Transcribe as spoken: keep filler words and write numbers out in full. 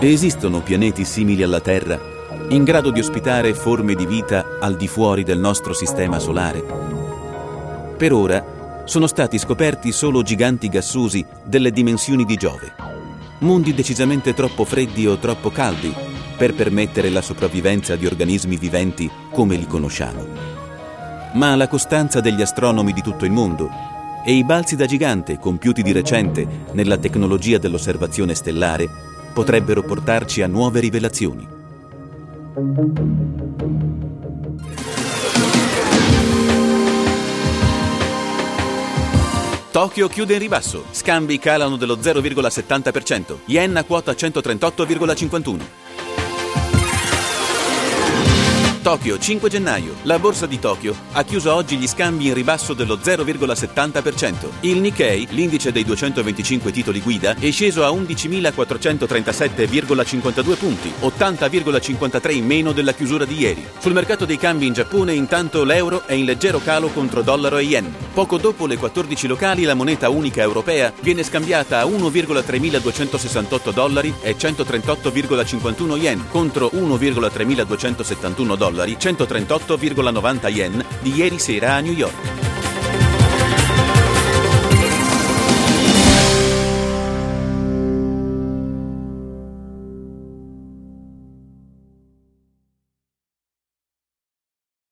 Esistono pianeti simili alla Terra, in grado di ospitare forme di vita al di fuori del nostro sistema solare? Per ora sono stati scoperti solo giganti gassosi delle dimensioni di Giove, mondi decisamente troppo freddi o troppo caldi per permettere la sopravvivenza di organismi viventi come li conosciamo. Ma la costanza degli astronomi di tutto il mondo e i balzi da gigante compiuti di recente nella tecnologia dell'osservazione stellare potrebbero portarci a nuove rivelazioni. Tokyo chiude in ribasso, scambi calano dello zero virgola settanta per cento, yen a quota centotrentotto virgola cinquantuno. Tokyo, cinque gennaio. La borsa di Tokyo ha chiuso oggi gli scambi in ribasso dello zero virgola settanta per cento. Il Nikkei, l'indice dei duecentoventicinque titoli guida, è sceso a undicimilaquattrocentotrentasette virgola cinquantadue punti, ottanta virgola cinquantatré in meno della chiusura di ieri. Sul mercato dei cambi in Giappone, intanto, l'euro è in leggero calo contro dollaro e yen. Poco dopo le quattordici locali, la moneta unica europea viene scambiata a uno virgola tremiladuecentosessantotto dollari e centotrentotto virgola cinquantuno yen contro uno virgola tremiladuecentosettantuno dollari, centotrentotto virgola novanta yen di ieri sera a New York.